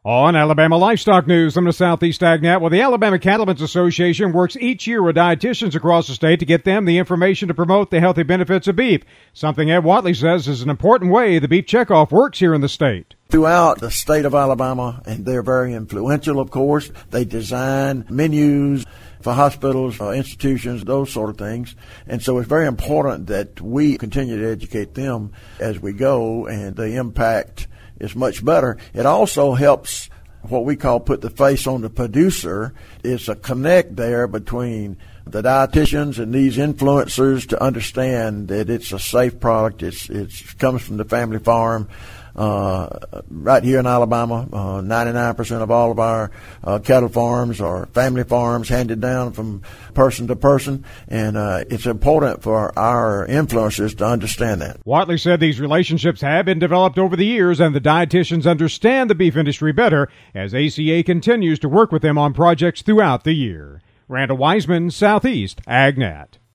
On Alabama Livestock News, I'm the Southeast AgNet. Well, the Alabama Cattlemen's Association works each year with dietitians across the state to get them the information to promote the healthy benefits of beef, something Ed Watley says is an important way the beef checkoff works here in the state. Throughout the state of Alabama, and they're very influential, of course, they design menus for hospitals, institutions, those sort of things. And so it's very important that we continue to educate them as we go, and the impact is much better. It also helps what we call put the face on the producer. It's a connect there between the dietitians and these influencers to understand that it's a safe product. It comes from the family farm. Right here in Alabama, 99% of all of our cattle farms are family farms handed down from person to person, and it's important for our influencers to understand that. Watley said these relationships have been developed over the years, and the dietitians understand the beef industry better as ACA continues to work with them on projects throughout the year. Randall Wiseman, Southeast AgNet.